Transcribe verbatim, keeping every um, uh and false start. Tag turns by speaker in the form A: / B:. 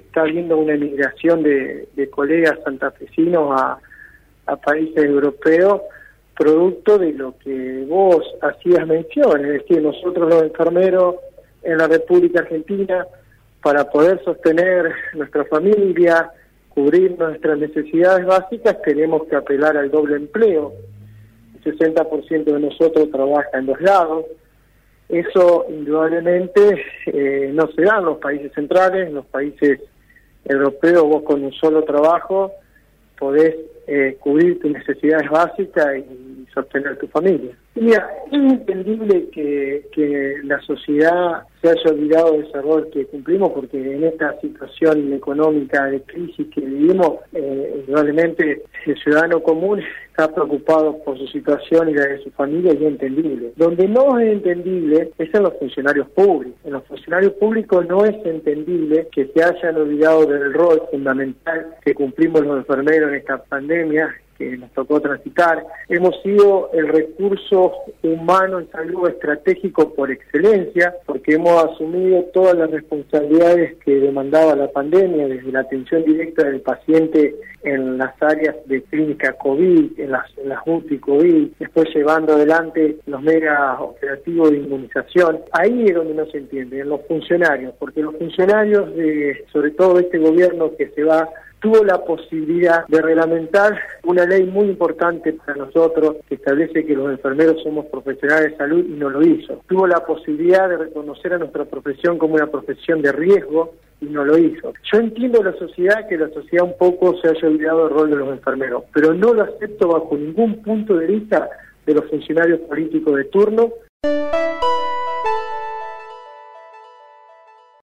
A: está habiendo una emigración de, de colegas santafesinos a, a países europeos, producto de lo que vos hacías mención, es decir, nosotros los enfermeros en la República Argentina, para poder sostener nuestra familia, cubrir nuestras necesidades básicas, tenemos que apelar al doble empleo. El sesenta por ciento de nosotros trabaja en dos lados. Eso indudablemente eh, no se da en los países centrales, en los países europeos vos con un solo trabajo podés eh, cubrir tus necesidades básicas y sostener tu familia. Y mira, es entendible que, que la sociedad se haya olvidado de ese rol que cumplimos, porque en esta situación económica de crisis que vivimos, eh, realmente el ciudadano común está preocupado por su situación y la de su familia, y es entendible. Donde no es entendible es en los funcionarios públicos. En los funcionarios públicos no es entendible que se hayan olvidado del rol fundamental que cumplimos los enfermeros en esta pandemia que nos tocó transitar. Hemos sido el recurso humano en salud estratégico por excelencia, porque hemos asumido todas las responsabilidades que demandaba la pandemia, desde la atención directa del paciente en las áreas de clínica COVID, en las, en las U T I COVID, después llevando adelante los mega operativos de inmunización. Ahí es donde no se entiende, en los funcionarios, porque los funcionarios, de, sobre todo este gobierno que se va, tuvo la posibilidad de reglamentar una ley muy importante para nosotros que establece que los enfermeros somos profesionales de salud y no lo hizo. Tuvo la posibilidad de reconocer a nuestra profesión como una profesión de riesgo y no lo hizo. Yo entiendo la sociedad, que la sociedad un poco se haya olvidado del rol de los enfermeros, pero no lo acepto bajo ningún punto de vista de los funcionarios políticos de turno.